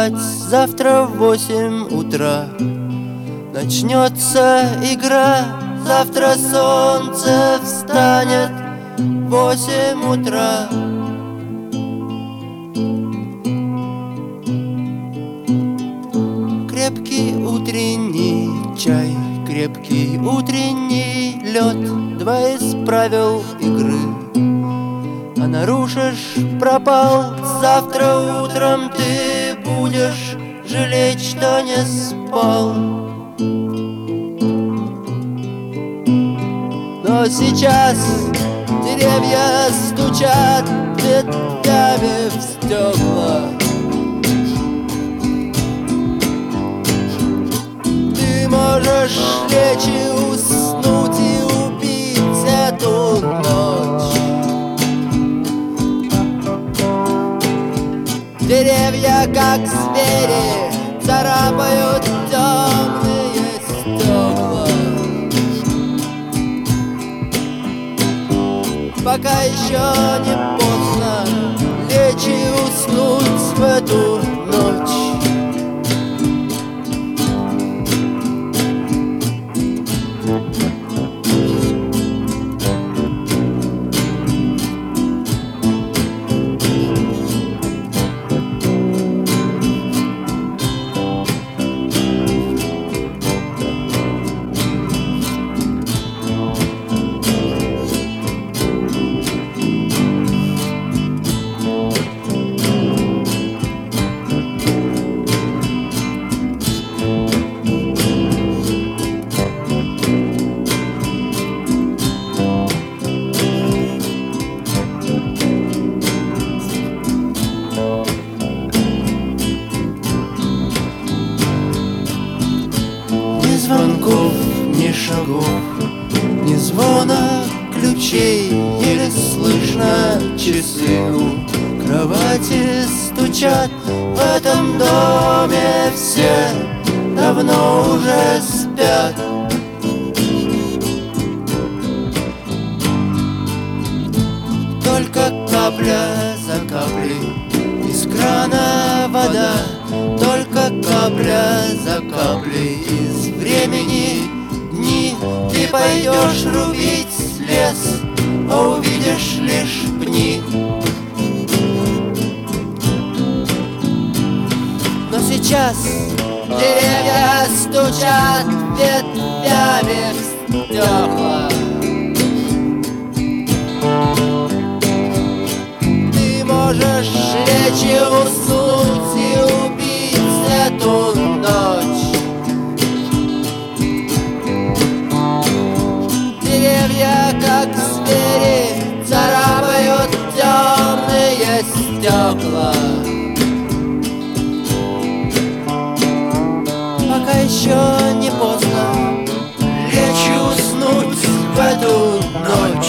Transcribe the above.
спать завтра в 8 утра. Начнется игра, завтра солнце встанет в 8 утра. Крепкий утренний чай, крепкий утренний лед, два из правил игры. А нарушишь — пропал. Завтра утром ты будешь жалеть, что не спал. Но сейчас деревья стучат ветвями в стекла. Ты можешь лечь и уснуть и убить эту ночь. Деревья, как звери, царапают темные стекла. Пока еще не поздно лечь и уснуть в эту ночь. Ни звонков, ни шагов, ни звона ключей. Еле слышно часы у кровати стучат. В этом доме все давно уже спят. Только капля за каплей из крана вода. Только капля за каплей из времени дни. Ты пойдешь рубить лес, а увидишь лишь пни. Но сейчас деревья стучат ветвями в стекла. Ты можешь лечь и уснуть и убить эту ночь. Деревья, как звери, царапают темные стекла. Пока еще не поздно лечь и уснуть в эту ночь.